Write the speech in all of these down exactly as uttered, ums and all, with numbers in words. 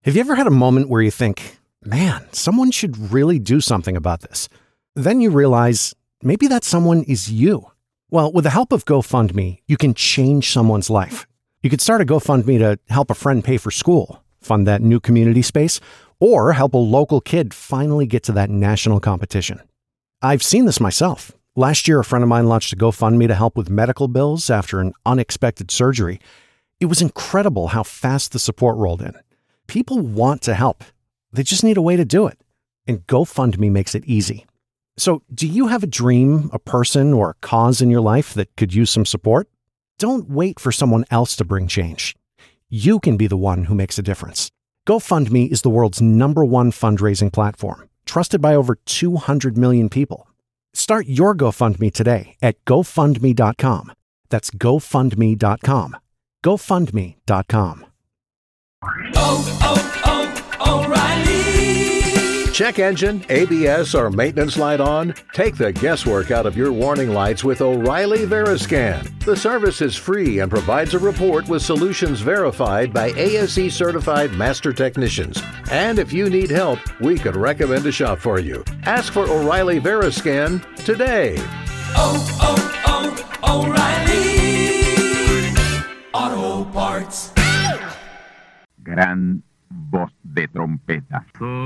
Have you ever had a moment where you think, man, someone should really do something about this? Then you realize maybe that someone is you. Well, with the help of GoFundMe, you can change someone's life. You could start a GoFundMe to help a friend pay for school, fund that new community space, or help a local kid finally get to that national competition. I've seen this myself. Last year, a friend of mine launched a GoFundMe to help with medical bills after an unexpected surgery. It was incredible how fast the support rolled in. People want to help. They just need a way to do it. And GoFundMe makes it easy. So, do you have a dream, a person, or a cause in your life that could use some support? Don't wait for someone else to bring change. You can be the one who makes a difference. GoFundMe is the world's number one fundraising platform, trusted by over two hundred million people. Start your GoFundMe today at GoFundMe dot com. That's GoFundMe dot com. GoFundMe dot com. Oh, oh, oh, O'Reilly! Check engine, A B S, or maintenance light on? Take the guesswork out of your warning lights with O'Reilly Veriscan. The service is free and provides a report with solutions verified by A S E certified master technicians. And if you need help, we could recommend a shop for you. Ask for O'Reilly Veriscan today. Oh, oh, oh, O'Reilly Auto Parts. Gran voz de trompeta.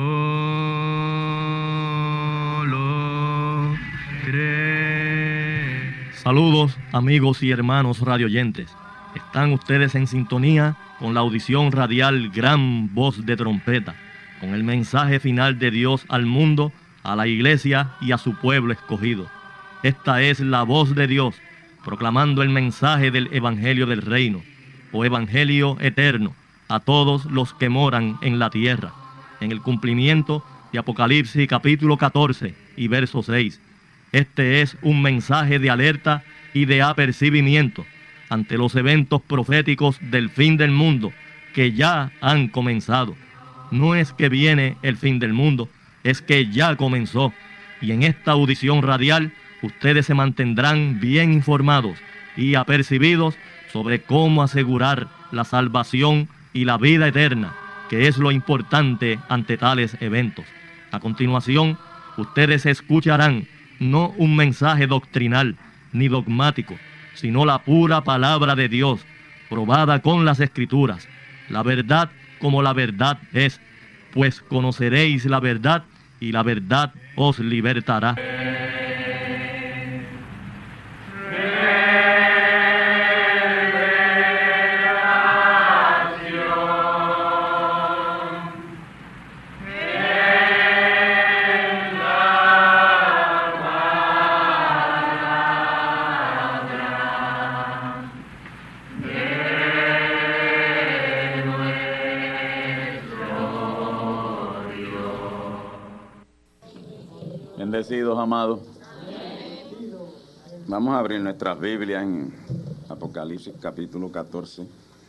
Solo cree. Saludos, amigos y hermanos radioyentes. Están ustedes en sintonía con la audición radial Gran Voz de Trompeta, con el mensaje final de Dios al mundo, a la iglesia y a su pueblo escogido. Esta es la voz de Dios, proclamando el mensaje del Evangelio del Reino, o Evangelio eterno, a todos los que moran en la tierra, en el cumplimiento de Apocalipsis capítulo catorce y verso seis. Este es un mensaje de alerta y de apercibimiento ante los eventos proféticos del fin del mundo que ya han comenzado. No es que viene el fin del mundo, es que ya comenzó. Y en esta audición radial, ustedes se mantendrán bien informados y apercibidos sobre cómo asegurar la salvación y la vida eterna, que es lo importante ante tales eventos. A continuación, ustedes escucharán no un mensaje doctrinal ni dogmático, sino la pura palabra de Dios, probada con las Escrituras, la verdad como la verdad es, pues conoceréis la verdad y la verdad os libertará. Bendecidos, amados. Vamos a abrir nuestras Biblias en Apocalipsis capítulo catorce.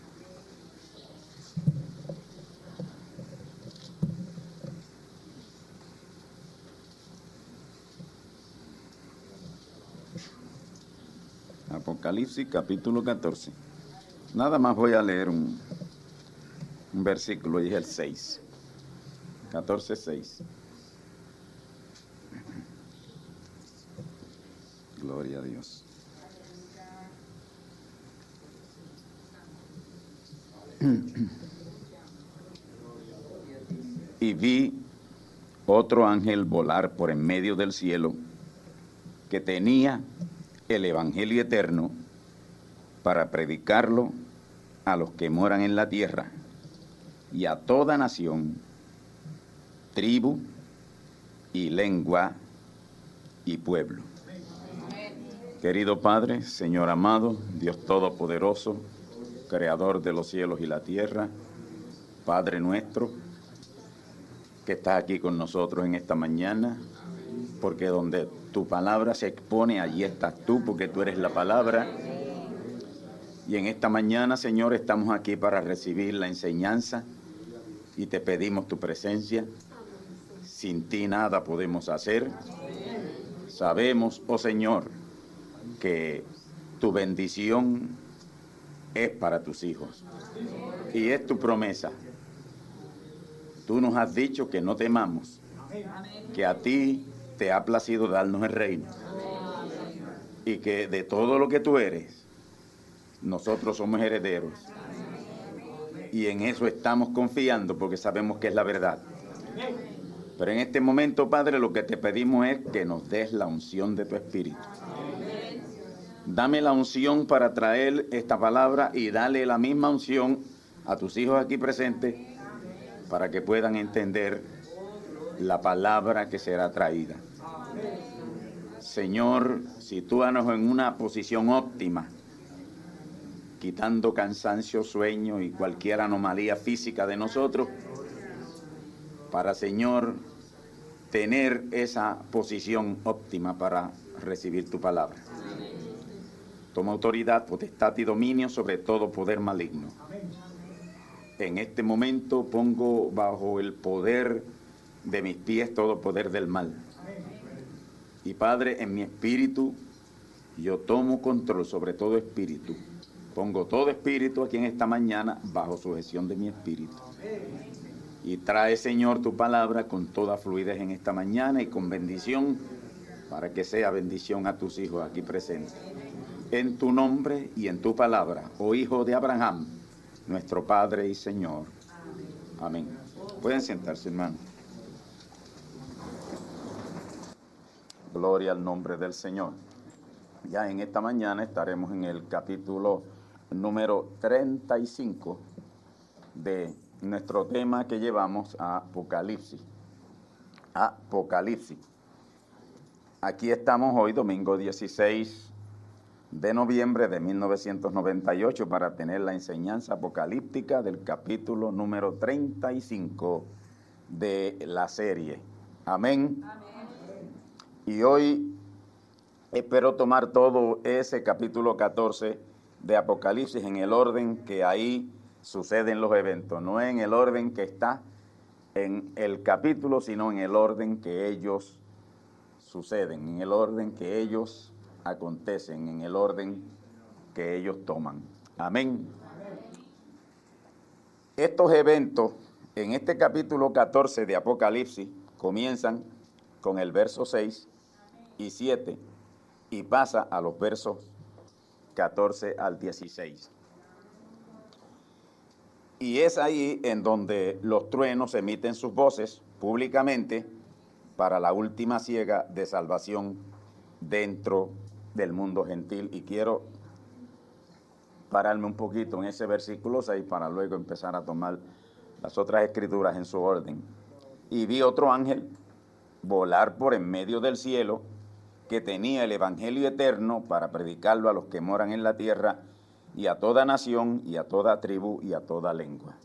Apocalipsis capítulo catorce. Nada más voy a leer un, un versículo y es el seis. catorce, seis. Gloria a Dios. Y vi otro ángel volar por en medio del cielo, que tenía el Evangelio eterno para predicarlo a los que moran en la tierra y a toda nación, tribu y lengua y pueblo. Querido Padre, Señor amado, Dios Todopoderoso, Creador de los cielos y la tierra, Padre nuestro, que estás aquí con nosotros en esta mañana, porque donde tu palabra se expone, allí estás tú, porque tú eres la palabra. Y en esta mañana, Señor, estamos aquí para recibir la enseñanza y te pedimos tu presencia. Sin ti nada podemos hacer. Sabemos, oh Señor, que tu bendición es para tus hijos y es tu promesa tú nos has dicho que no temamos, que a ti te ha placido darnos el reino y que de todo lo que tú eres, nosotros somos herederos. Y en eso estamos confiando porque sabemos que es la verdad. Pero en este momento, Padre, lo que te pedimos es que nos des la unción de tu Espíritu. Dame la unción para traer esta palabra y dale la misma unción a tus hijos aquí presentes para que puedan entender la palabra que será traída. Señor, sitúanos en una posición óptima, quitando cansancio, sueño y cualquier anomalía física de nosotros, para, Señor, tener esa posición óptima para recibir tu palabra. Toma autoridad, potestad y dominio sobre todo poder maligno. En este momento pongo bajo el poder de mis pies todo poder del mal. Y Padre, en mi espíritu, yo tomo control sobre todo espíritu. Pongo todo espíritu aquí en esta mañana bajo sujeción de mi espíritu. Y trae, Señor, tu palabra con toda fluidez en esta mañana y con bendición, para que sea bendición a tus hijos aquí presentes. En tu nombre y en tu palabra, oh Hijo de Abraham, nuestro Padre y Señor. Amén. Pueden sentarse, hermano. Gloria al nombre del Señor. Ya en esta mañana estaremos en el capítulo número treinta y cinco de nuestro tema que llevamos a Apocalipsis. Apocalipsis. Aquí estamos hoy, domingo dieciséis de noviembre de mil novecientos noventa y ocho, para tener la enseñanza apocalíptica del capítulo número treinta y cinco de la serie. Amén. Amén. Y hoy espero tomar todo ese capítulo catorce de Apocalipsis en el orden que ahí suceden los eventos, no en el orden que está en el capítulo, sino en el orden que ellos suceden, en el orden que ellos acontecen, en el orden que ellos toman. Amén. Estos eventos en este capítulo catorce de Apocalipsis comienzan con el verso seis y siete y pasa a los versos catorce al dieciséis. Y es ahí en donde los truenos emiten sus voces públicamente para la última siega de salvación dentro del mundo gentil. Y quiero pararme un poquito en ese versículo seis para luego empezar a tomar las otras escrituras en su orden. Y vi otro ángel volar por en medio del cielo, que tenía el evangelio eterno para predicarlo a los que moran en la tierra, y a toda nación, y a toda tribu, y a toda lengua.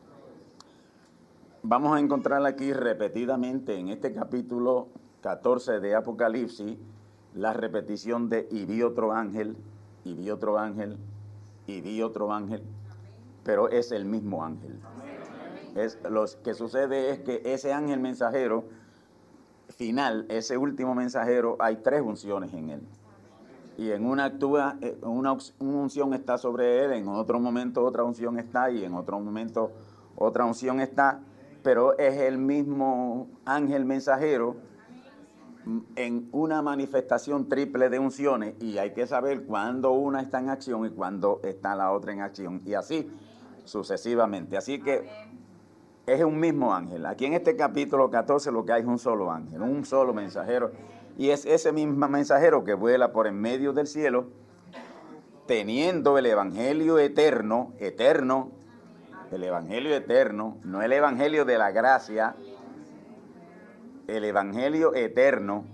Vamos a encontrar aquí repetidamente en este capítulo catorce de Apocalipsis la repetición de y vi otro ángel, y vi otro ángel, y vi otro ángel, pero es el mismo ángel. Es, lo que sucede es que ese ángel mensajero final, ese último mensajero, hay tres unciones en él. Y en una actúa, una, una unción está sobre él, en otro momento otra unción está, y en otro momento otra unción está, pero es el mismo ángel mensajero en una manifestación triple de unciones, y hay que saber cuándo una está en acción y cuándo está la otra en acción, y así sucesivamente. Así que es un mismo ángel. Aquí en este capítulo catorce lo que hay es un solo ángel, un solo mensajero. Y es ese mismo mensajero que vuela por en medio del cielo, teniendo el evangelio eterno, eterno, el evangelio eterno, no el evangelio de la gracia, el evangelio eterno.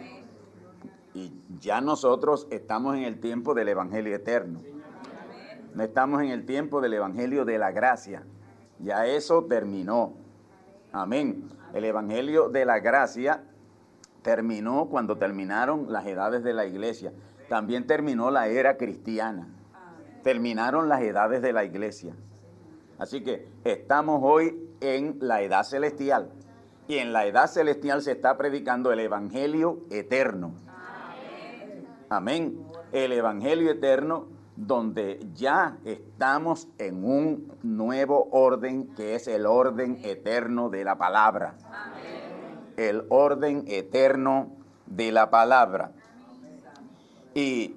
Y ya nosotros estamos en el tiempo del evangelio eterno. No estamos en el tiempo del evangelio de la gracia. Ya eso terminó. Amén. El evangelio de la gracia terminó cuando terminaron las edades de la iglesia. También terminó la era cristiana. Terminaron las edades de la iglesia. Así que estamos hoy en la edad celestial. Y en la edad celestial se está predicando el evangelio eterno. Amén. El evangelio eterno donde ya estamos en un nuevo orden que es el orden eterno de la palabra. Amén. El orden eterno de la palabra. Y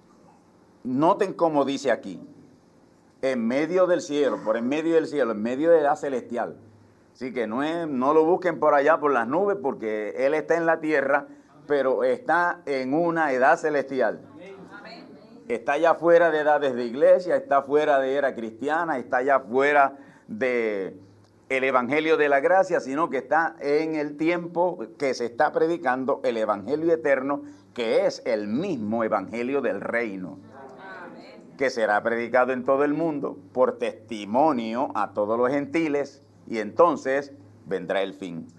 noten cómo dice aquí, en medio del cielo, por en medio del cielo, en medio de la celestial. Así que no, es, no lo busquen por allá por las nubes, porque Él está en la tierra, pero está en una edad celestial. Está ya fuera de edades de iglesia, está fuera de era cristiana, está ya fuera de el evangelio de la gracia, sino que está en el tiempo que se está predicando el evangelio eterno, que es el mismo evangelio del reino, que será predicado en todo el mundo por testimonio a todos los gentiles, y entonces vendrá el fin.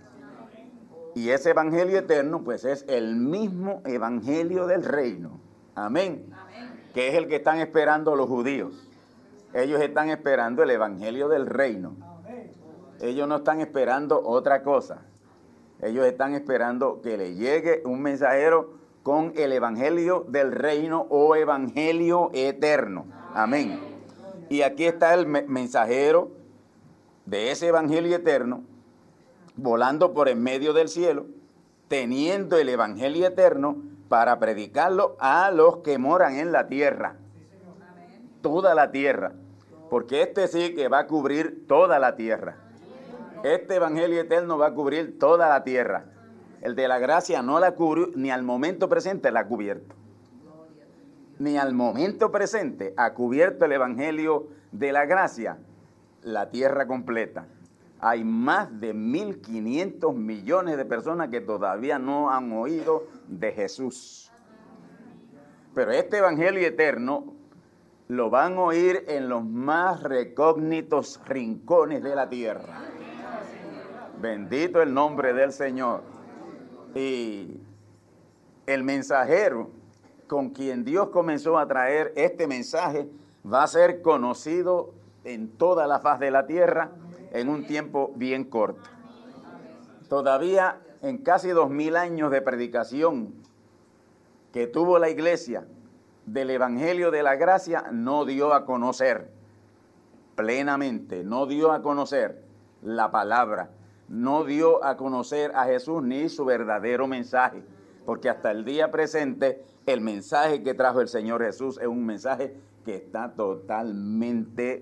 Y ese evangelio eterno, pues es el mismo evangelio del reino. Amén. Que es el que están esperando los judíos. Ellos están esperando el evangelio del reino. Ellos no están esperando otra cosa. Ellos están esperando que le llegue un mensajero con el evangelio del reino o evangelio eterno. Amén. Y aquí está el mensajero de ese evangelio eterno, volando por en medio del cielo, teniendo el evangelio eterno para predicarlo a los que moran en la tierra. Toda la tierra. Porque este sí que va a cubrir toda la tierra. Este evangelio eterno va a cubrir toda la tierra. El de la gracia no la cubrió, ni al momento presente la ha cubierto. Ni al momento presente ha cubierto el evangelio de la gracia la tierra completa. Hay más de mil quinientos millones de personas que todavía no han oído de Jesús. Pero este evangelio eterno lo van a oír en los más recógnitos rincones de la tierra. Bendito el nombre del Señor. Y el mensajero con quien Dios comenzó a traer este mensaje va a ser conocido en toda la faz de la tierra en un tiempo bien corto. Todavía en casi dos mil años de predicación que tuvo la iglesia del evangelio de la gracia, no dio a conocer plenamente, no dio a conocer la palabra, no dio a conocer a Jesús ni su verdadero mensaje, porque hasta el día presente el mensaje que trajo el Señor Jesús es un mensaje que está totalmente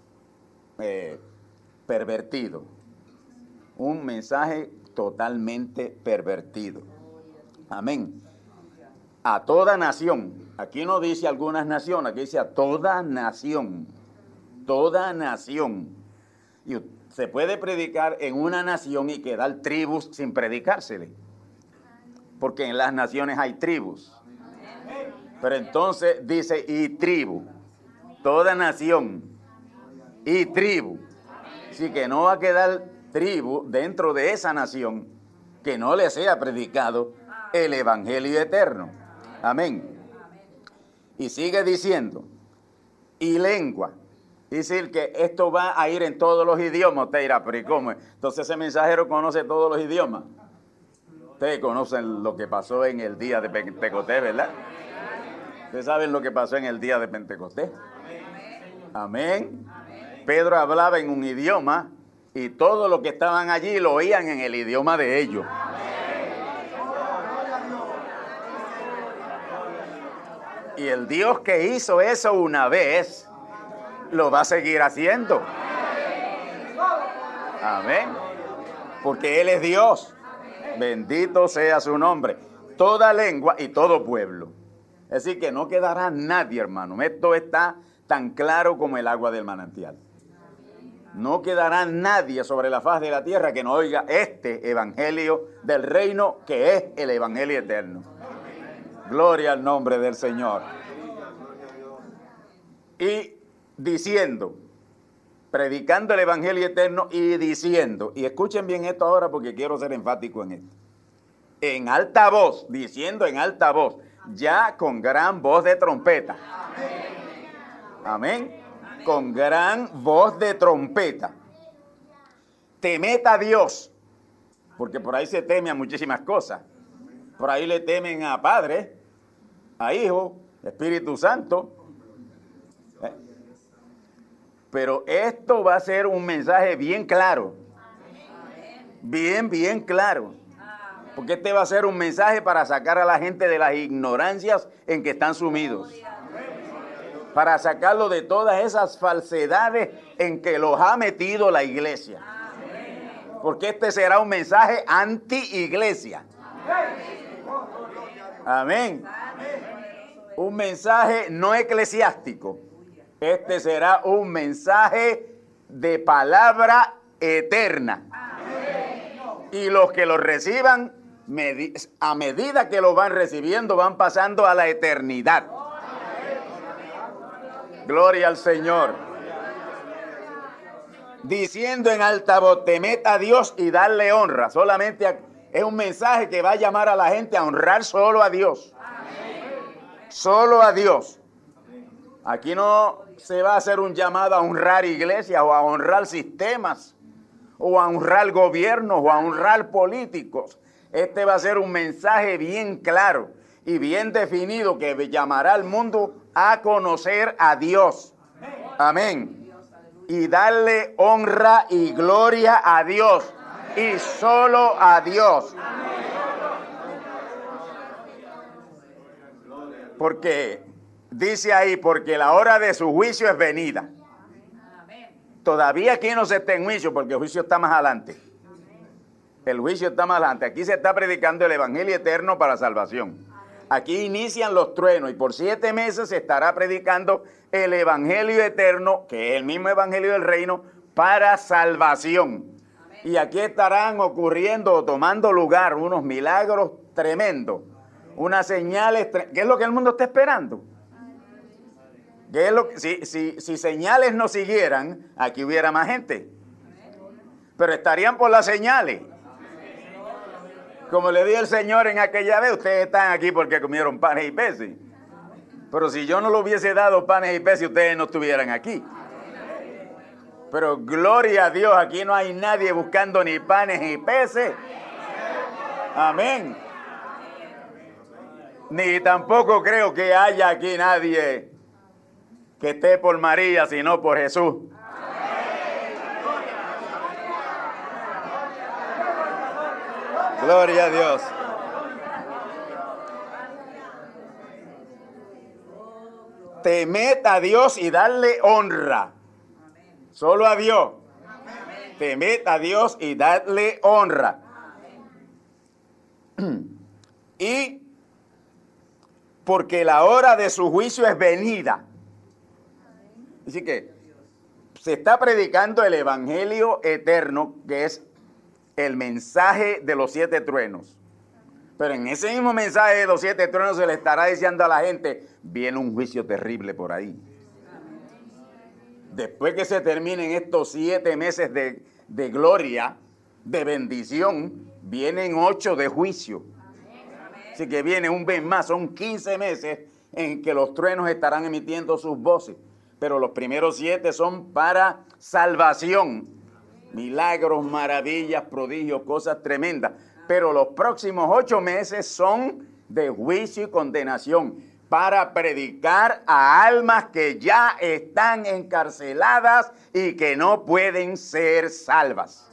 eh, pervertido, un mensaje totalmente pervertido. Amén. A toda nación, aquí no dice algunas naciones, aquí dice a toda nación, toda nación. Y se puede predicar en una nación y quedar tribus sin predicársele, porque en las naciones hay tribus. Pero entonces dice y tribu, toda nación y tribu. Así que no va a quedar tribu dentro de esa nación que no le sea predicado el evangelio eterno. Amén. Y sigue diciendo, y lengua. Dice que esto va a ir en todos los idiomas. Usted dirá, pero ¿y cómo? Entonces ese mensajero conoce todos los idiomas. Ustedes conocen lo que pasó en el día de Pentecostés, ¿verdad? Ustedes saben lo que pasó en el día de Pentecostés. Amén. Pedro hablaba en un idioma y todos los que estaban allí lo oían en el idioma de ellos. Y el Dios que hizo eso una vez, lo va a seguir haciendo. Amén. Porque Él es Dios. Bendito sea su nombre. Toda lengua y todo pueblo. Es decir, que no quedará nadie, hermano. Esto está tan claro como el agua del manantial. No quedará nadie sobre la faz de la tierra que no oiga este evangelio del reino, que es el evangelio eterno. Gloria al nombre del Señor. Y diciendo, predicando el evangelio eterno y diciendo, y escuchen bien esto ahora porque quiero ser enfático en esto, en alta voz, diciendo en alta voz, ya con gran voz de trompeta. Amén. Con gran voz de trompeta. Temed a Dios, porque por ahí se teme a muchísimas cosas. Por ahí le temen a Padre, a Hijo, Espíritu Santo, Pero esto va a ser un mensaje bien claro. Bien, bien claro. Porque este va a ser un mensaje para sacar a la gente de las ignorancias en que están sumidos. Para sacarlo de todas esas falsedades en que los ha metido la iglesia. Porque este será un mensaje anti-iglesia. Amén. Un mensaje no eclesiástico. Este será un mensaje de palabra eterna. Y los que lo reciban, a medida que lo van recibiendo, van pasando a la eternidad. Gloria al Señor. Diciendo en alta voz, temed a Dios y darle honra. Solamente a, es un mensaje que va a llamar a la gente a honrar solo a Dios. Solo a Dios. Aquí no se va a hacer un llamado a honrar iglesias o a honrar sistemas o a honrar gobiernos o a honrar políticos. Este va a ser un mensaje bien claro y bien definido que llamará al mundo a conocer a Dios. Amén. Y darle honra y gloria a Dios y solo a Dios. Porque dice ahí, porque la hora de su juicio es venida. Todavía aquí no se está en juicio porque el juicio está más adelante. El juicio está más adelante. Aquí se está predicando el evangelio eterno para salvación. Aquí inician los truenos y por siete meses se estará predicando el evangelio eterno, que es el mismo evangelio del reino, para salvación. Y aquí estarán ocurriendo o tomando lugar unos milagros tremendos, unas señales. ¿Qué es lo que el mundo está esperando? ¿Qué es lo que, si, si, si señales no siguieran, aquí hubiera más gente. Pero estarían por las señales. Como le dije al Señor en aquella vez, ustedes están aquí porque comieron panes y peces. Pero si yo no le hubiese dado panes y peces, ustedes no estuvieran aquí. Pero gloria a Dios, aquí no hay nadie buscando ni panes ni peces. Amén. Ni tampoco creo que haya aquí nadie que esté por María, sino por Jesús. Gloria a Dios. Temed a Dios y darle honra. Solo a Dios. Temed a Dios y darle honra. Y porque la hora de su juicio es venida. Así que se está predicando el evangelio eterno, que es el mensaje de los siete truenos. Pero en ese mismo mensaje de los siete truenos se le estará diciendo a la gente, viene un juicio terrible por ahí. Después que se terminen estos siete meses de, de gloria, de bendición, vienen ocho de juicio. Así que viene un mes más, son quince meses en que los truenos estarán emitiendo sus voces. Pero los primeros siete son para salvación. Milagros, maravillas, prodigios, cosas tremendas. Pero los próximos ocho meses son de juicio y condenación para predicar a almas que ya están encarceladas y que no pueden ser salvas.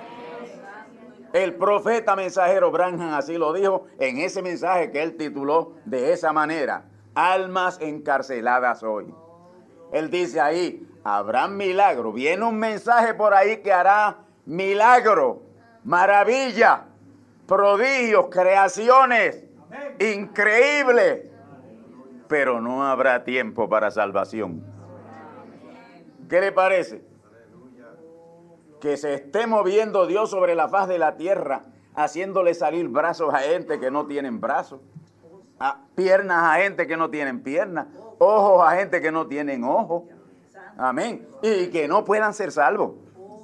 El profeta mensajero Branham así lo dijo en ese mensaje que él tituló de esa manera, almas encarceladas hoy. Él dice ahí, habrá milagro. Viene un mensaje por ahí que hará milagro, maravilla, prodigios, creaciones, increíbles. Pero no habrá tiempo para salvación. ¿Qué le parece? Que se esté moviendo Dios sobre la faz de la tierra, haciéndole salir brazos a gente que no tienen brazos, a piernas a gente que no tienen piernas, ojos a gente que no tienen ojos. Amén. Y que no puedan ser salvos.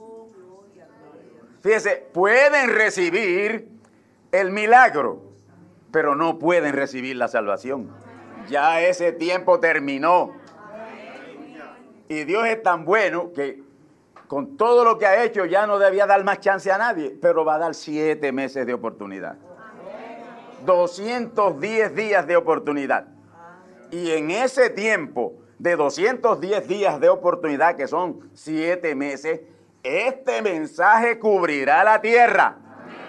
Fíjese, pueden recibir el milagro, pero no pueden recibir la salvación. Ya ese tiempo terminó. Y Dios es tan bueno que con todo lo que ha hecho ya no debía dar más chance a nadie, pero va a dar siete meses de oportunidad. doscientos diez días de oportunidad. Y en ese tiempo, de doscientos diez días de oportunidad, que son siete meses, este mensaje cubrirá la tierra.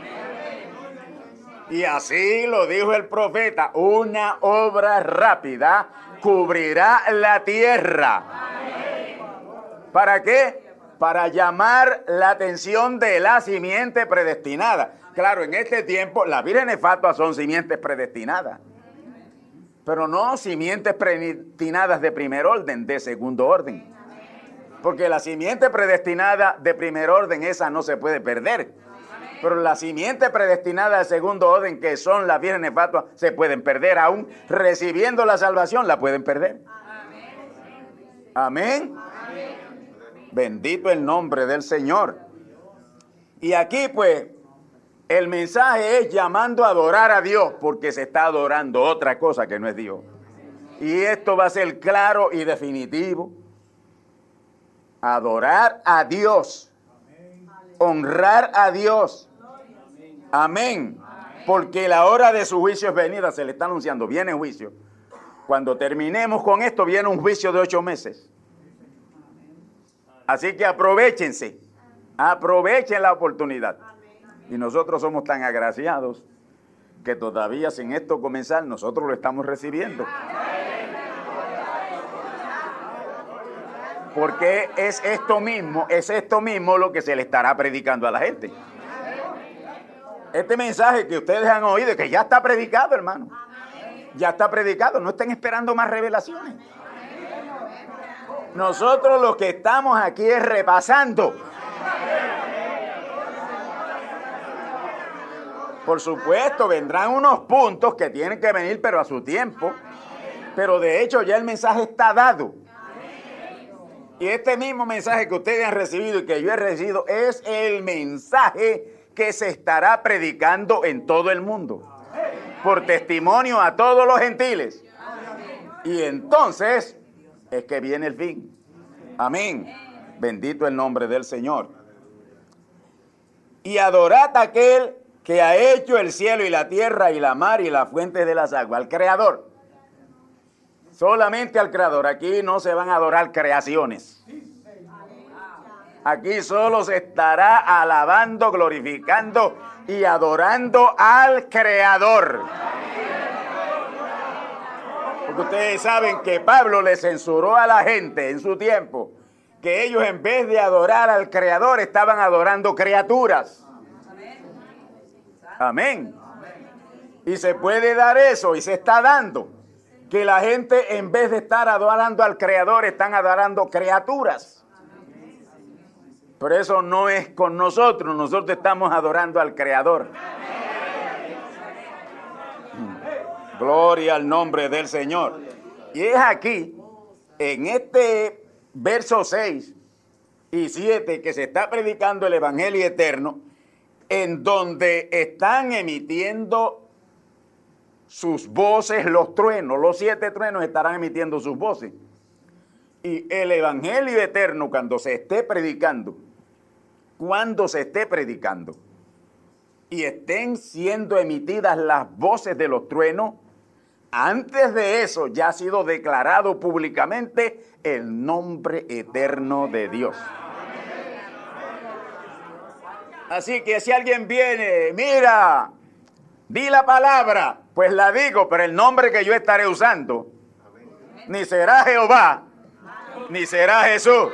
Y así lo dijo el profeta, una obra rápida cubrirá la tierra. ¿Para qué? Para llamar la atención de la simiente predestinada. Claro, en este tiempo las vírgenes fatuas son simientes predestinadas, pero no simientes predestinadas de primer orden, de segundo orden. Porque la simiente predestinada de primer orden, esa no se puede perder. Pero la simiente predestinada de segundo orden, que son las vírgenes fatuas, se pueden perder. Aún recibiendo la salvación, la pueden perder. Amén. Bendito el nombre del Señor. Y aquí pues el mensaje es llamando a adorar a Dios, porque se está adorando otra cosa que no es Dios. Y esto va a ser claro y definitivo. Adorar a Dios. Honrar a Dios. Amén. Porque la hora de su juicio es venida, se le está anunciando, viene juicio. Cuando terminemos con esto, viene un juicio de ocho meses. Así que aprovechense, aprovechen la oportunidad. Y nosotros somos tan agraciados que todavía sin esto comenzar, nosotros lo estamos recibiendo. Porque es esto mismo, es esto mismo lo que se le estará predicando a la gente. Este mensaje que ustedes han oído, que ya está predicado, hermano. Ya está predicado, no estén esperando más revelaciones. Nosotros lo que estamos aquí es repasando. Por supuesto, vendrán unos puntos que tienen que venir, pero a su tiempo. Pero de hecho ya el mensaje está dado. Y este mismo mensaje que ustedes han recibido y que yo he recibido es el mensaje que se estará predicando en todo el mundo. Por testimonio a todos los gentiles. Y entonces es que viene el fin. Amén. Bendito el nombre del Señor. Y adorad a aquel que ha hecho el cielo y la tierra y la mar y las fuentes de las aguas, al Creador. Solamente al Creador. Aquí no se van a adorar creaciones. Aquí solo se estará alabando, glorificando y adorando al Creador. Porque ustedes saben que Pablo le censuró a la gente en su tiempo, que ellos en vez de adorar al Creador estaban adorando criaturas. Amén. Y se puede dar eso, y se está dando, que la gente en vez de estar adorando al Creador están adorando criaturas. Pero eso no es con nosotros, nosotros estamos adorando al Creador. Gloria al nombre del Señor. Y es aquí, en este verso seis y siete, que se está predicando el Evangelio eterno, en donde están emitiendo sus voces los truenos. Los siete truenos estarán emitiendo sus voces. Y el Evangelio eterno, cuando se esté predicando, cuando se esté predicando, y estén siendo emitidas las voces de los truenos, antes de eso ya ha sido declarado públicamente el nombre eterno de Dios. Así que si alguien viene, mira, di la palabra, pues la digo, pero el nombre que yo estaré usando, ni será Jehová, ni será Jesús.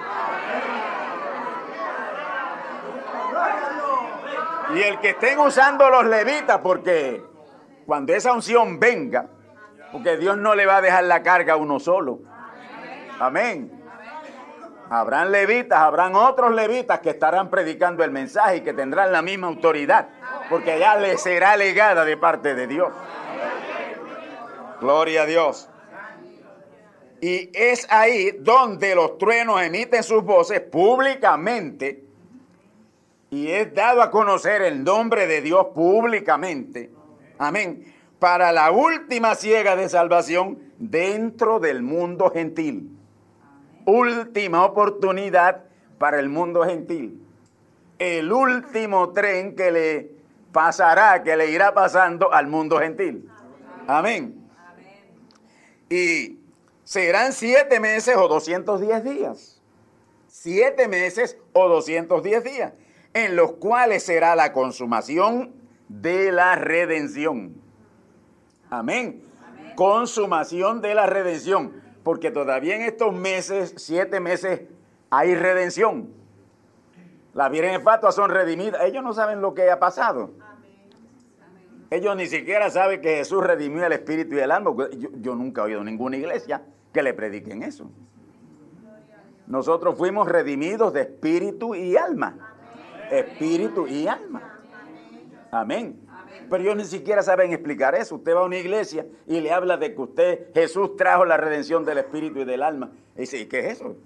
Y el que estén usando los levitas, porque cuando esa unción venga, porque Dios no le va a dejar la carga a uno solo. Amén. Habrán levitas, habrán otros levitas que estarán predicando el mensaje y que tendrán la misma autoridad, porque allá les será legada de parte de Dios. Gloria a Dios. Y es ahí donde los truenos emiten sus voces públicamente. Y es dado a conocer el nombre de Dios públicamente. Amén. Para la última siega de salvación dentro del mundo gentil. Última oportunidad para el mundo gentil. El último tren que le pasará, que le irá pasando al mundo gentil. Amén. Y serán siete meses o doscientos diez días. Siete meses o doscientos diez días, en los cuales será la consumación de la redención. Amén. Amén. Consumación de la redención, porque todavía en estos meses, siete meses, hay redención. Las vírgenes fatuas son redimidas. Ellos no saben lo que ha pasado. Ellos ni siquiera saben que Jesús redimió el espíritu y el alma. Yo, yo nunca he oído ninguna iglesia que le prediquen eso. Nosotros fuimos redimidos de espíritu y alma. Espíritu y alma. Amén. Pero ellos ni siquiera saben explicar eso. Usted va a una iglesia y le habla de que usted, Jesús trajo la redención del espíritu y del alma. Y dice, ¿y qué es eso?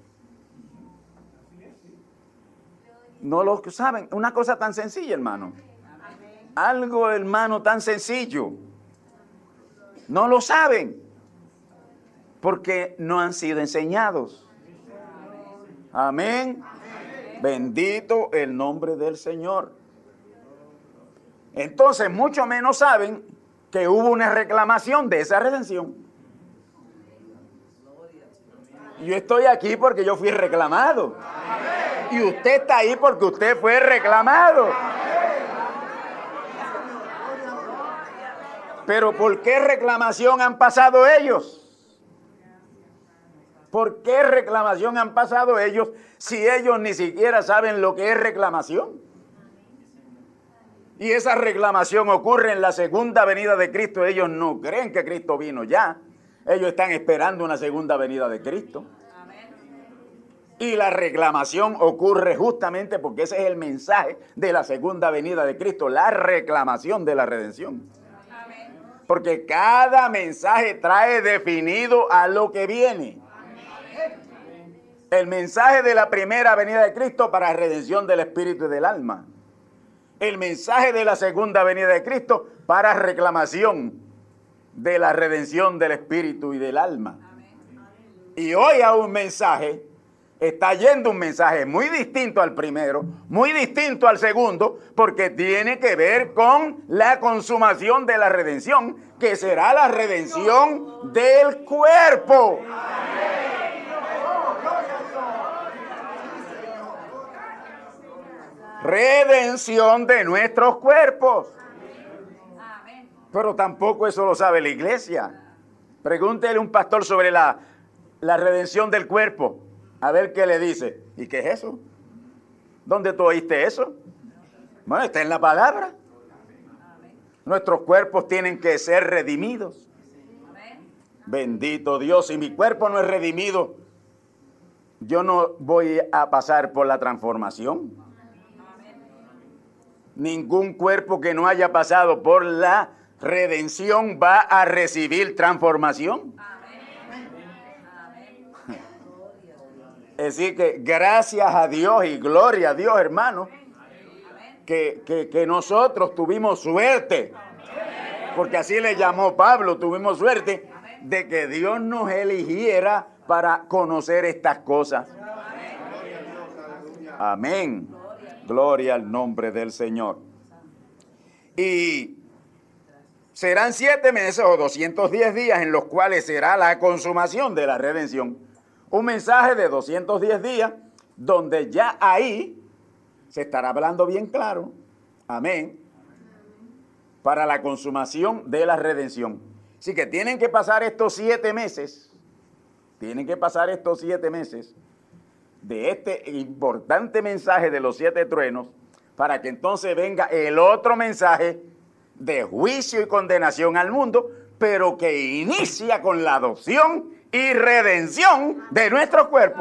No lo saben. Una cosa tan sencilla, hermano. Algo, hermano, tan sencillo. No lo saben. Porque no han sido enseñados. Amén. Amén. Bendito el nombre del Señor. Entonces, mucho menos saben que hubo una reclamación de esa redención. Yo estoy aquí porque yo fui reclamado. Y usted está ahí porque usted fue reclamado. Pero ¿por qué reclamación han pasado ellos? ¿Por qué reclamación han pasado ellos si ellos ni siquiera saben lo que es reclamación? Y esa reclamación ocurre en la segunda venida de Cristo. Ellos no creen que Cristo vino ya. Ellos están esperando una segunda venida de Cristo. Y la reclamación ocurre justamente porque ese es el mensaje de la segunda venida de Cristo, la reclamación de la redención. Porque cada mensaje trae definido a lo que viene. El mensaje de la primera venida de Cristo para redención del espíritu y del alma. El mensaje de la segunda venida de Cristo para reclamación de la redención del espíritu y del alma. Y hoy a un mensaje, está yendo un mensaje muy distinto al primero, muy distinto al segundo, porque tiene que ver con la consumación de la redención, que será la redención del cuerpo. Redención de nuestros cuerpos. Pero tampoco eso lo sabe la iglesia. Pregúntele a un pastor sobre la, la redención del cuerpo. A ver qué le dice. ¿Y qué es eso? ¿Dónde tú oíste eso? Bueno, está en la palabra. Nuestros cuerpos tienen que ser redimidos. Bendito Dios. Si mi cuerpo no es redimido, yo no voy a pasar por la transformación. Ningún cuerpo que no haya pasado por la redención va a recibir transformación. Es decir, que gracias a Dios y gloria a Dios, hermano, que, que, que nosotros tuvimos suerte, porque así le llamó Pablo, tuvimos suerte de que Dios nos eligiera para conocer estas cosas. Amén. Gloria al nombre del Señor. Y serán siete meses o doscientos diez días en los cuales será la consumación de la redención. Un mensaje de doscientos diez días donde ya ahí se estará hablando bien claro. Amén. Para la consumación de la redención. Así que tienen que pasar estos siete meses. Tienen que pasar estos siete meses de este importante mensaje de los siete truenos, para que entonces venga el otro mensaje de juicio y condenación al mundo, pero que inicia con la adopción y redención de nuestro cuerpo.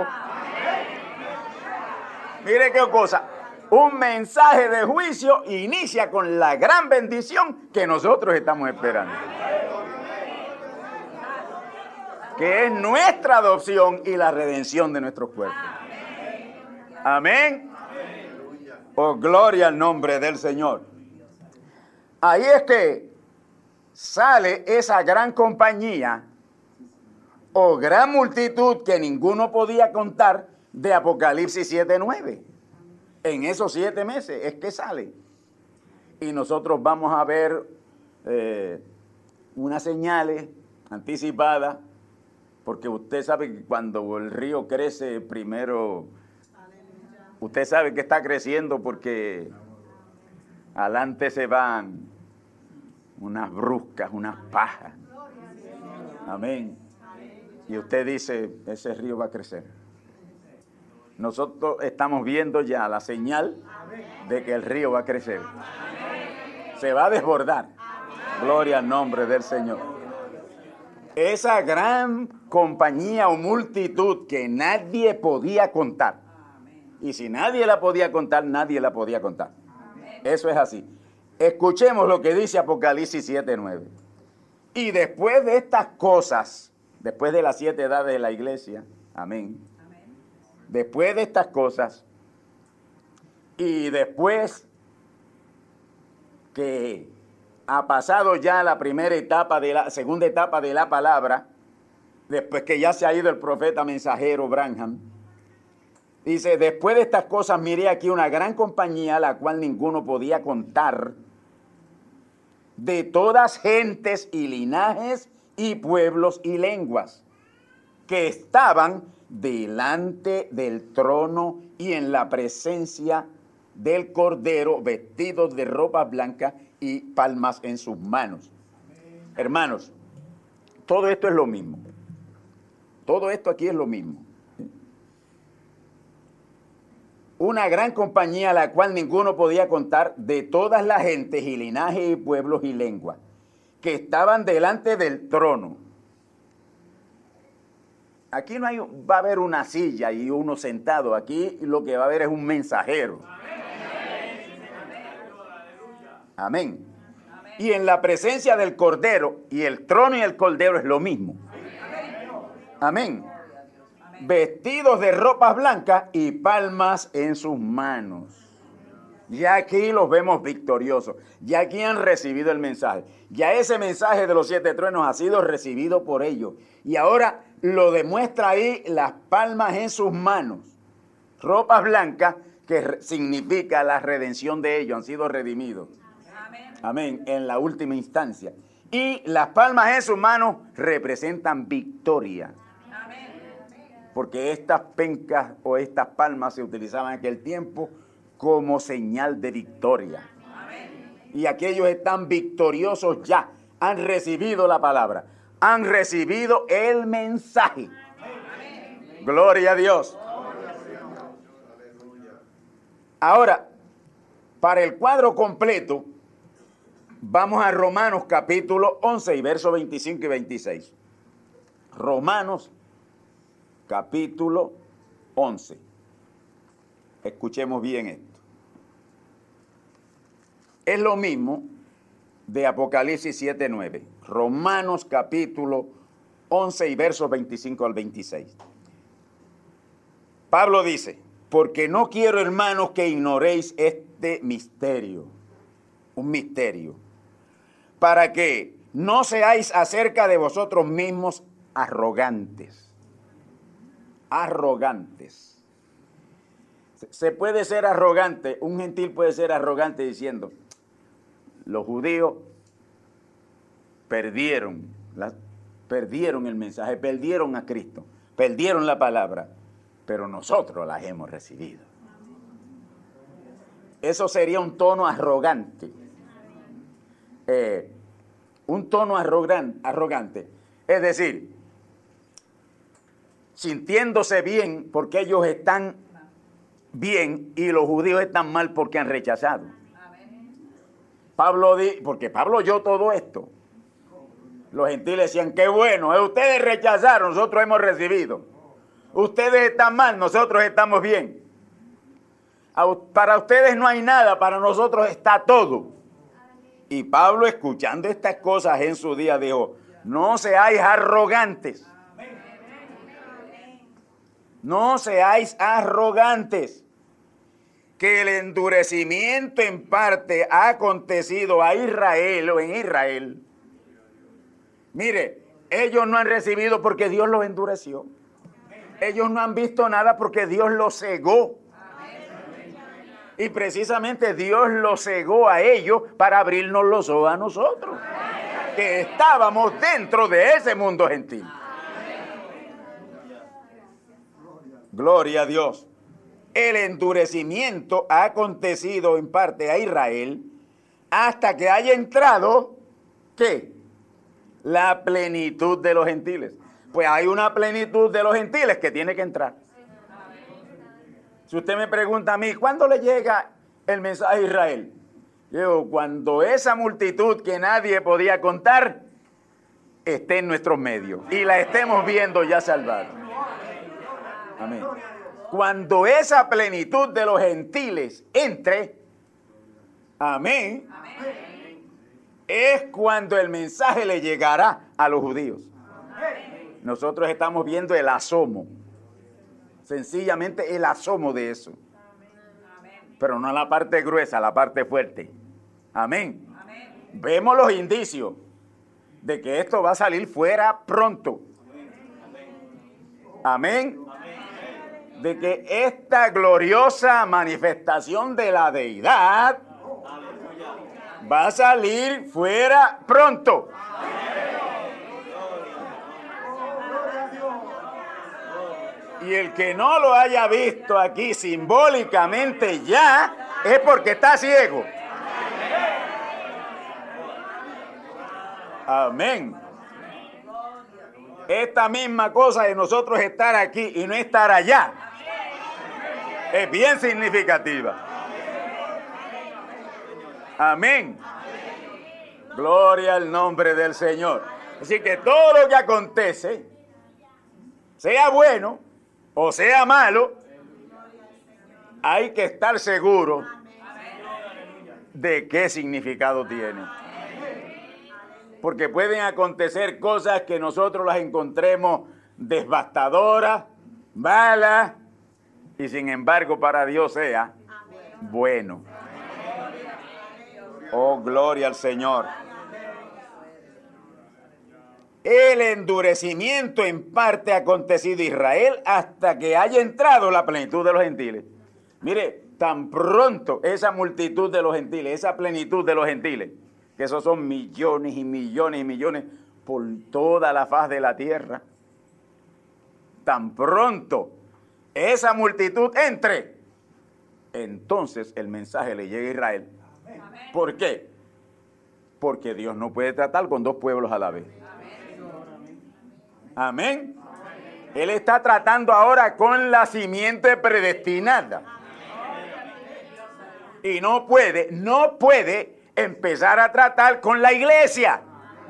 Mire qué cosa, un mensaje de juicio inicia con la gran bendición que nosotros estamos esperando, que es nuestra adopción y la redención de nuestros cuerpos. Amén. Oh, gloria al nombre del Señor. Ahí es que sale esa gran compañía o gran multitud que ninguno podía contar de Apocalipsis siete nueve. En esos siete meses es que sale. Y nosotros vamos a ver eh, unas señales anticipadas Porque usted sabe que cuando el río crece, primero, usted sabe que está creciendo porque adelante se van unas bruscas, unas pajas. Amén. Y usted dice, ese río va a crecer. Nosotros estamos viendo ya la señal de que el río va a crecer. Se va a desbordar. Gloria al nombre del Señor. Esa gran compañía o multitud que nadie podía contar. Y si nadie la podía contar, nadie la podía contar. Eso es así. Escuchemos lo que dice Apocalipsis siete nueve. Y después de estas cosas, después de las siete edades de la iglesia, amén. Después de estas cosas, y después que ha pasado ya la primera etapa, de la segunda etapa de la palabra, después que ya se ha ido el profeta mensajero Branham, dice, después de estas cosas miré aquí una gran compañía, la cual ninguno podía contar, de todas gentes y linajes y pueblos y lenguas, que estaban delante del trono y en la presencia del Cordero, vestidos de ropa blanca y palmas en sus manos. Amén. Hermanos, todo esto es lo mismo. Todo esto aquí es lo mismo. Una gran compañía a la cual ninguno podía contar, de todas las gentes y linajes y pueblos y lenguas, que estaban delante del trono. Aquí no hay, va a haber una silla y uno sentado. Aquí lo que va a haber es un mensajero. Amén. Amén. Y en la presencia del Cordero, y el trono y el Cordero es lo mismo. Amén. Amén. Vestidos de ropas blancas y palmas en sus manos. Ya aquí los vemos victoriosos. Ya aquí han recibido el mensaje. Ya ese mensaje de los siete truenos ha sido recibido por ellos. Y ahora lo demuestra ahí las palmas en sus manos. Ropas blancas, que significa la redención de ellos. Han sido redimidos. Amén. Amén. En la última instancia. Y las palmas en sus manos representan victoria. Amén. Porque estas pencas o estas palmas se utilizaban en aquel tiempo como señal de victoria. Amén. Y aquellos están victoriosos ya. Han recibido la palabra. Han recibido el mensaje. Amén. Gloria a Dios. Ahora, para el cuadro completo, vamos a Romanos capítulo once y versos veinticinco y veintiséis. Romanos capítulo once. Escuchemos bien esto. Es lo mismo de Apocalipsis siete nueve. Romanos capítulo once y versos veinticinco al veintiséis. Pablo dice, porque no quiero, hermanos, que ignoréis este misterio, un misterio, para que no seáis acerca de vosotros mismos arrogantes. Arrogantes. Se puede ser arrogante, un gentil puede ser arrogante diciendo, los judíos perdieron, la, perdieron el mensaje, perdieron a Cristo, perdieron la palabra, pero nosotros las hemos recibido. Eso sería un tono arrogante. Eh, un tono arrogan, arrogante. Es decir, sintiéndose bien porque ellos están bien y los judíos están mal porque han rechazado. Pablo di, porque Pablo oyó todo esto. Los gentiles decían, qué bueno, eh, ustedes rechazaron, nosotros hemos recibido. Ustedes están mal, nosotros estamos bien. Para ustedes no hay nada, para nosotros está todo. Y Pablo, escuchando estas cosas en su día, dijo, no seáis arrogantes. No seáis arrogantes. Que el endurecimiento en parte ha acontecido a Israel o en Israel. Mire, ellos no han recibido porque Dios los endureció. Ellos no han visto nada porque Dios los cegó. Y precisamente Dios los cegó a ellos para abrirnos los ojos a nosotros, que estábamos dentro de ese mundo gentil. Gloria a Dios. El endurecimiento ha acontecido en parte a Israel hasta que haya entrado, ¿qué? La plenitud de los gentiles. Pues hay una plenitud de los gentiles que tiene que entrar. Si usted me pregunta a mí, ¿cuándo le llega el mensaje a Israel? Yo digo, cuando esa multitud que nadie podía contar esté en nuestros medios y la estemos viendo ya salvada. Amén. Cuando esa plenitud de los gentiles entre, amén, es cuando el mensaje le llegará a los judíos. Nosotros estamos viendo el asomo, sencillamente el asomo de eso, pero no la parte gruesa, la parte fuerte. Amén. Vemos los indicios de que esto va a salir fuera pronto. Amén. De que esta gloriosa manifestación de la deidad va a salir fuera pronto. Y el que no lo haya visto aquí simbólicamente ya es porque está ciego. Amén. Esta misma cosa de nosotros estar aquí y no estar allá es bien significativa. Amén. Gloria al nombre del Señor. Así que todo lo que acontece, sea bueno o sea malo, hay que estar seguro de qué significado tiene. Porque pueden acontecer cosas que nosotros las encontremos devastadoras, malas, y sin embargo para Dios sea bueno. Oh, gloria al Señor. El endurecimiento en parte ha acontecido en Israel hasta que haya entrado la plenitud de los gentiles. Mire, tan pronto esa multitud de los gentiles, esa plenitud de los gentiles, que esos son millones y millones y millones por toda la faz de la tierra, tan pronto esa multitud entre, entonces el mensaje le llega a Israel. ¿Por qué? Porque Dios no puede tratar con dos pueblos a la vez. Amén. Él está tratando ahora con la simiente predestinada. Y no puede, no puede empezar a tratar con la iglesia.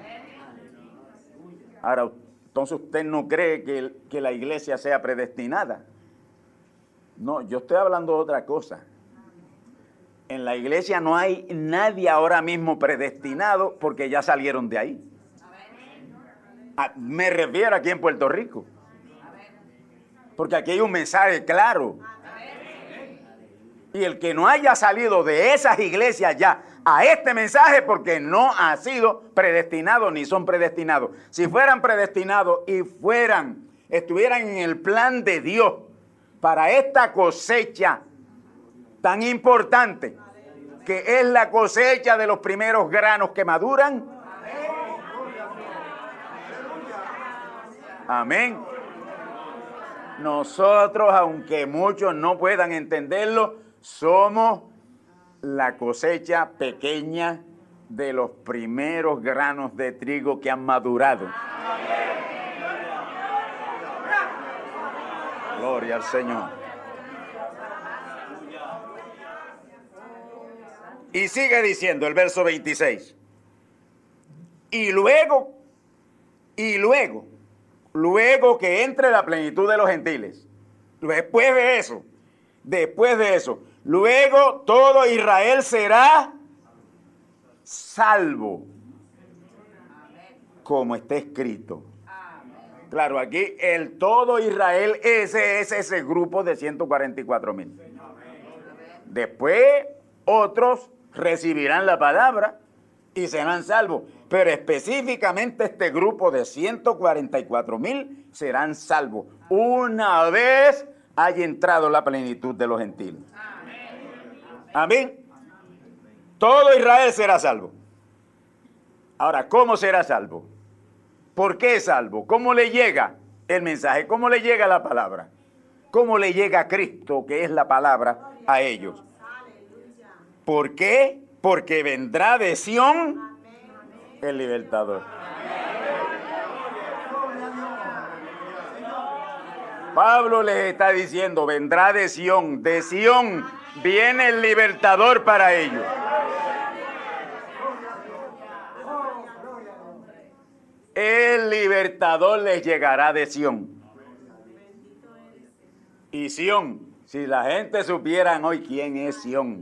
Ahora, entonces usted no cree que, que la iglesia sea predestinada. No, yo estoy hablando de otra cosa. En la iglesia no hay nadie ahora mismo predestinado porque ya salieron de ahí. A, me refiero aquí en Puerto Rico. Porque aquí hay un mensaje claro. Y el que no haya salido de esas iglesias ya a este mensaje porque no ha sido predestinado ni son predestinados. Si fueran predestinados y fueran, estuvieran en el plan de Dios para esta cosecha tan importante, que es la cosecha de los primeros granos que maduran. Amén. Nosotros, aunque muchos no puedan entenderlo, somos la cosecha pequeña de los primeros granos de trigo que han madurado. Gloria al Señor. Y sigue diciendo el verso veintiséis. Y luego, y luego, luego que entre la plenitud de los gentiles, después de eso, después de eso, luego todo Israel será salvo, como está escrito. Claro, aquí el todo Israel, ese es ese grupo de ciento cuarenta y cuatro mil. Después otros recibirán la palabra y serán salvos. Pero específicamente este grupo de ciento cuarenta y cuatro mil serán salvos una vez haya entrado la plenitud de los gentiles. Amén. Todo Israel será salvo. Ahora, ¿cómo será salvo? ¿Por qué es salvo? ¿Cómo le llega el mensaje? ¿Cómo le llega la palabra? cómo le llega Cristo, que es la palabra, a ellos. ¿Por qué? Porque vendrá de Sión el libertador. Pablo les está diciendo, vendrá de Sión, de Sión viene el libertador para ellos. El libertador les llegará de Sión. Y Sión, si la gente supieran hoy quién es Sión.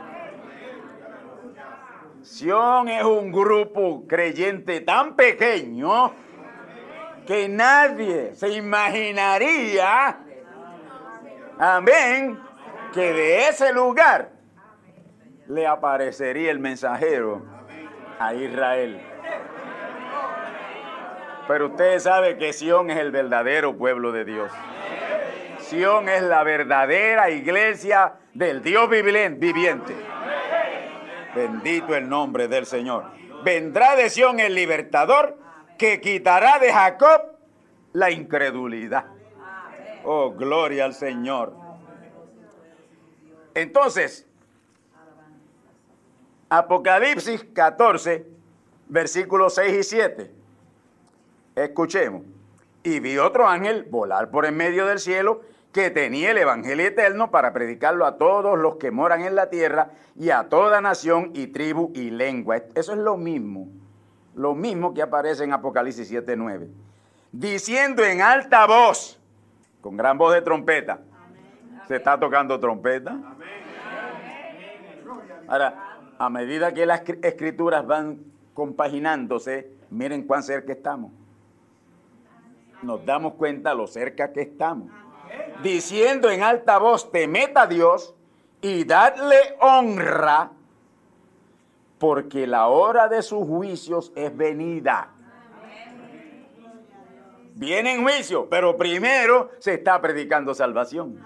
Sión es un grupo creyente tan pequeño que nadie se imaginaría, amén, que de ese lugar le aparecería el mensajero a Israel. Pero ustedes saben que Sión es el verdadero pueblo de Dios. Sión es la verdadera iglesia del Dios viviente. Bendito el nombre del Señor. Vendrá de Sión el libertador que quitará de Jacob la incredulidad. Oh, gloria al Señor. Entonces, Apocalipsis catorce, versículos seis y siete. Escuchemos. Y vi otro ángel volar por en medio del cielo, que tenía el evangelio eterno para predicarlo a todos los que moran en la tierra y a toda nación y tribu y lengua. Eso es lo mismo, lo mismo que aparece en Apocalipsis siete nueve. Diciendo en alta voz, con gran voz de trompeta. ¿Se está tocando trompeta? Ahora, a medida que las escrituras van compaginándose, miren cuán cerca estamos. Nos damos cuenta lo cerca que estamos. Diciendo en alta voz, temed a Dios y dadle honra, porque la hora de sus juicios es venida. Viene en juicio, pero primero se está predicando salvación.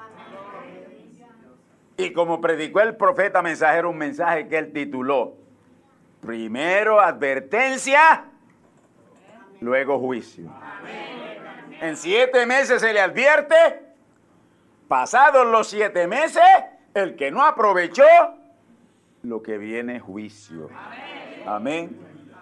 Y como predicó el profeta mensajero, un mensaje que él tituló, primero advertencia, luego juicio. En siete meses se le advierte, pasados los siete meses, el que no aprovechó, lo que viene es juicio. Amén.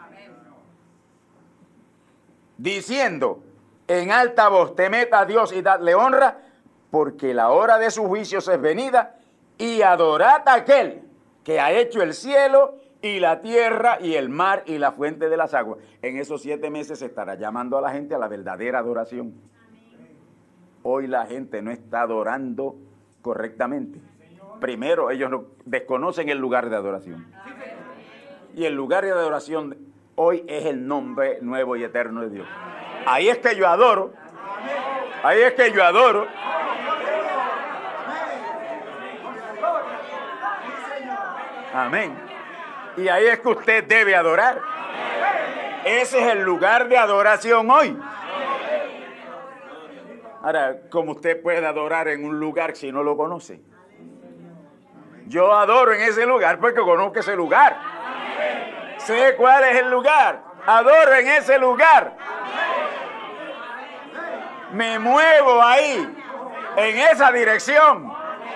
Diciendo en alta voz, temed a Dios y dadle honra, porque la hora de sus juicios es venida, y adorad a aquel que ha hecho el cielo y la tierra y el mar y la fuente de las aguas. En esos siete meses se estará llamando a la gente a la verdadera adoración. Hoy la gente no está adorando correctamente. Primero, ellos no, desconocen el lugar de adoración. Y el lugar de adoración hoy es el nombre nuevo y eterno de Dios. Ahí es que yo adoro. Ahí es que yo adoro. Amén. Y ahí es que usted debe adorar. Ese es el lugar de adoración hoy. Ahora, ¿cómo usted puede adorar en un lugar si no lo conoce? Yo adoro en ese lugar porque conozco ese lugar. Sé cuál es el lugar. Adoro en ese lugar. Me muevo ahí, en esa dirección.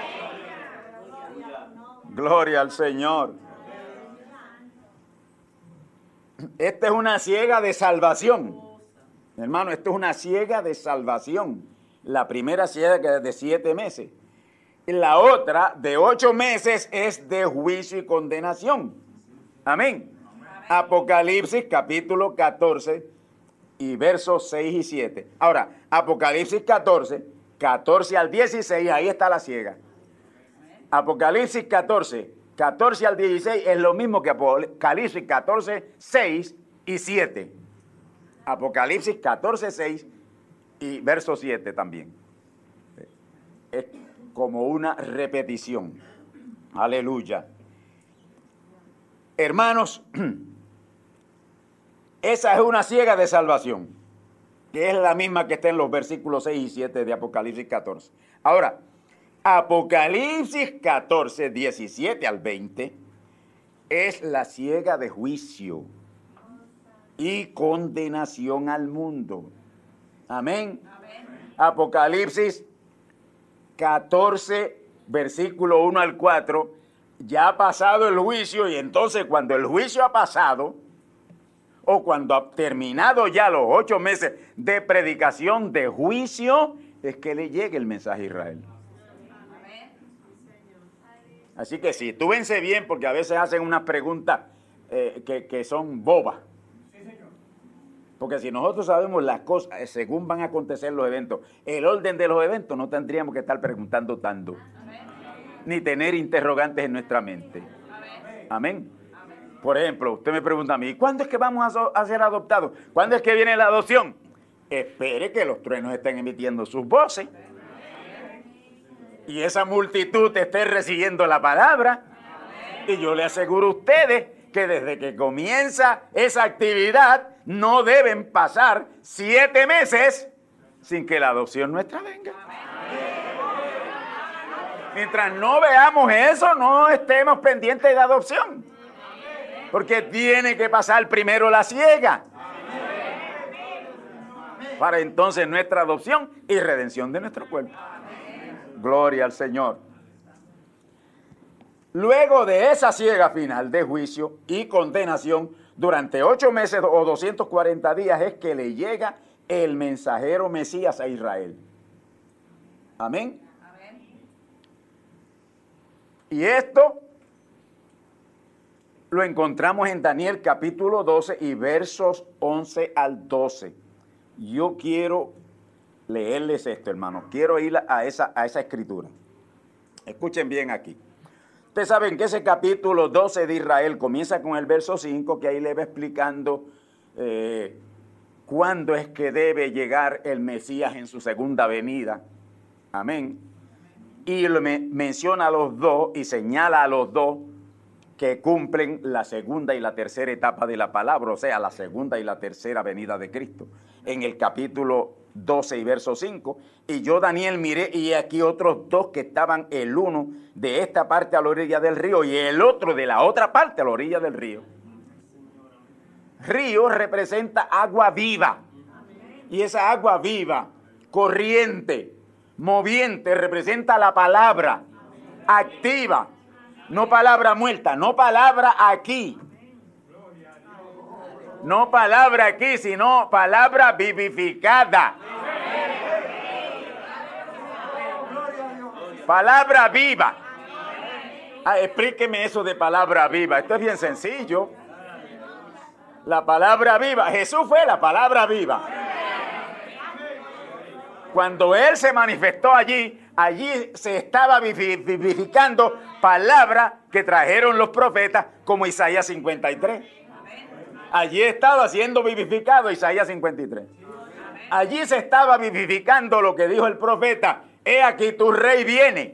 Gloria al Señor. Esta es una siega de salvación. Hermano, esto es una siega de salvación. La primera siega es de siete meses. Y la otra de ocho meses es de juicio y condenación. Amén. Apocalipsis capítulo catorce y versos seis y siete. Ahora, Apocalipsis catorce, catorce al dieciséis, ahí está la siega. Apocalipsis catorce, catorce al dieciséis es lo mismo que Apocalipsis catorce, seis y siete. Apocalipsis catorce, seis y verso siete también. Es como una repetición. Aleluya. Hermanos, esa es una siega de salvación, que es la misma que está en los versículos seis y siete de Apocalipsis catorce. Ahora, Apocalipsis catorce, diecisiete al veinte, es la siega de juicio y condenación al mundo. Amén. Amén. Apocalipsis catorce, versículo uno al cuatro, ya ha pasado el juicio, y entonces cuando el juicio ha pasado, o cuando ha terminado ya los ocho meses de predicación de juicio, es que le llegue el mensaje a Israel. Así que sí, túvense bien, porque a veces hacen unas preguntas eh, que, que son bobas. Porque si nosotros sabemos las cosas según van a acontecer los eventos, el orden de los eventos, no tendríamos que estar preguntando tanto, ni tener interrogantes en nuestra mente. Amén. Por ejemplo, usted me pregunta a mí, ¿cuándo es que vamos a, so a ser adoptados? ¿Cuándo es que viene la adopción? Espere que los truenos estén emitiendo sus voces y esa multitud esté recibiendo la palabra. Y yo le aseguro a ustedes que desde que comienza esa actividad no deben pasar siete meses sin que la adopción nuestra venga. Mientras no veamos eso, no estemos pendientes de adopción, porque tiene que pasar primero la siega para entonces nuestra adopción y redención de nuestro cuerpo. Gloria al Señor. Luego de esa siega final de juicio y condenación, durante ocho meses o doscientos cuarenta días es que le llega el mensajero Mesías a Israel. Amén. Y esto lo encontramos en Daniel capítulo doce y versos once al doce. Yo quiero leerles esto, hermanos. Quiero ir a esa, a esa escritura. Escuchen bien aquí. Ustedes saben que ese capítulo doce de Israel comienza con el verso cinco, que ahí le va explicando eh, cuándo es que debe llegar el Mesías en su segunda venida. Amén. Y lo me, menciona a los dos y señala a los dos que cumplen la segunda y la tercera etapa de la palabra, o sea, la segunda y la tercera venida de Cristo. En el capítulo doce y verso cinco, y yo Daniel miré y aquí otros dos que estaban, el uno de esta parte a la orilla del río y el otro de la otra parte a la orilla del río. Río representa agua viva, y esa agua viva, corriente, moviente, representa la palabra activa, no palabra muerta, no palabra aquí. No palabra aquí, sino palabra vivificada. Palabra viva. Ah, explíqueme eso de palabra viva. Esto es bien sencillo. La palabra viva. Jesús fue la palabra viva. Cuando Él se manifestó allí, allí se estaba vivificando palabras que trajeron los profetas, como Isaías cincuenta y tres. Allí estaba siendo vivificado Isaías cincuenta y tres. Allí se estaba vivificando lo que dijo el profeta: he aquí tu rey viene.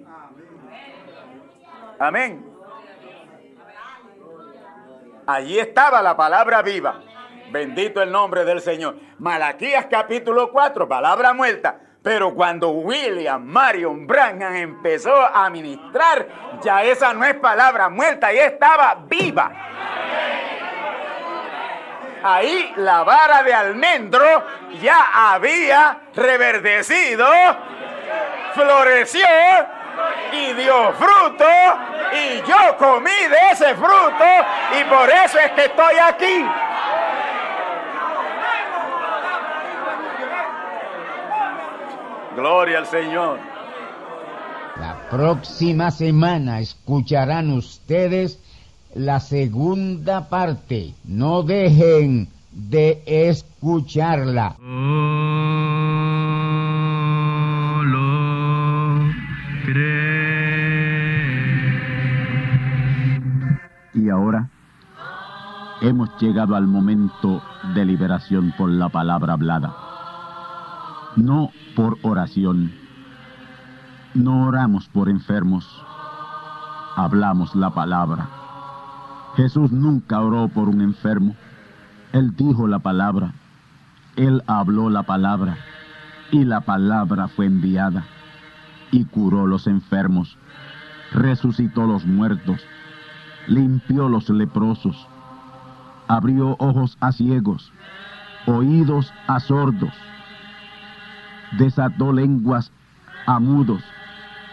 Amén. Allí estaba la palabra viva. Bendito el nombre del Señor. Malaquías capítulo cuatro, palabra muerta. Pero cuando William Marion Branham empezó a ministrar, ya esa no es palabra muerta, ya estaba viva. Ahí la vara de almendro ya había reverdecido, floreció y dio fruto, y yo comí de ese fruto, y por eso es que estoy aquí. Gloria al Señor. La próxima semana escucharán ustedes la segunda parte. No dejen de escucharla. Y ahora hemos llegado al momento de liberación por la palabra hablada. No por oración. No oramos por enfermos. Hablamos la palabra. Jesús nunca oró por un enfermo. Él dijo la palabra. Él habló la palabra. Y la palabra fue enviada. Y curó los enfermos. Resucitó los muertos. Limpió los leprosos. Abrió ojos a ciegos. Oídos a sordos. Desató lenguas a mudos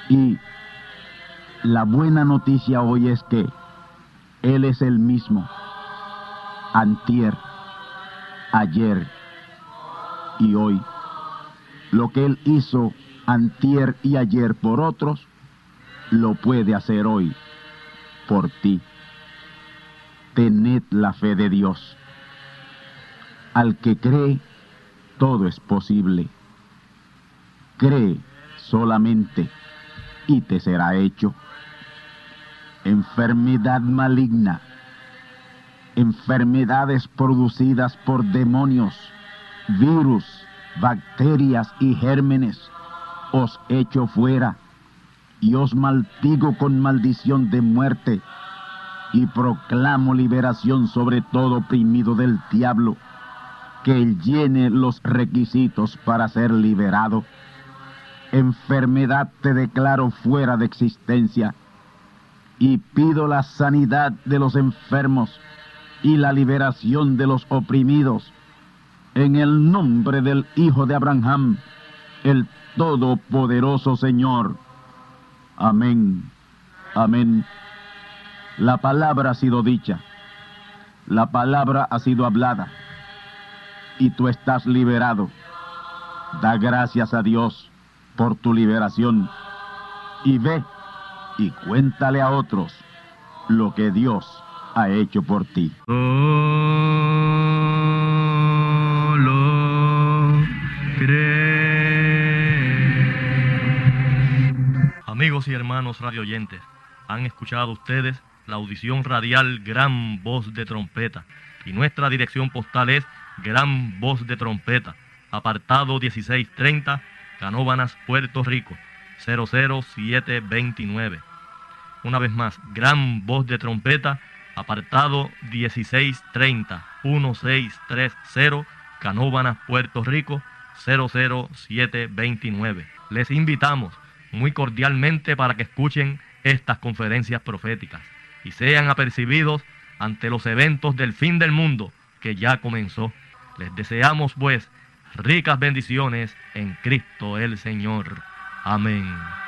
Y la buena noticia hoy es que Él es el mismo, antier, ayer y hoy. Lo que Él hizo antier y ayer por otros, lo puede hacer hoy por ti. Tened la fe de Dios. Al que cree, todo es posible. Cree solamente y te será hecho. Enfermedad maligna, enfermedades producidas por demonios, virus, bacterias y gérmenes, os echo fuera y os maldigo con maldición de muerte y proclamo liberación sobre todo oprimido del diablo, que él llene los requisitos para ser liberado. Enfermedad, te declaro fuera de existencia y pido la sanidad de los enfermos y la liberación de los oprimidos en el nombre del Hijo de Abraham, el Todopoderoso Señor. Amén. Amén. La palabra ha sido dicha, la palabra ha sido hablada, y tú estás liberado. Da gracias a Dios por tu liberación, y ve y cuéntale a otros lo que Dios ha hecho por ti. Amigos y hermanos radioyentes, han escuchado ustedes la audición radial Gran Voz de Trompeta, y nuestra dirección postal es Gran Voz de Trompeta, apartado dieciséis treinta, Canóvanas, Puerto Rico, cero cero siete veintinueve. Una vez más, Gran Voz de Trompeta, apartado dieciséis treinta, dieciséis treinta, Canóvanas, Puerto Rico, cero cero siete veintinueve. Les invitamos muy cordialmente para que escuchen estas conferencias proféticas y sean apercibidos ante los eventos del fin del mundo que ya comenzó. Les deseamos pues ricas bendiciones en Cristo el Señor. Amén.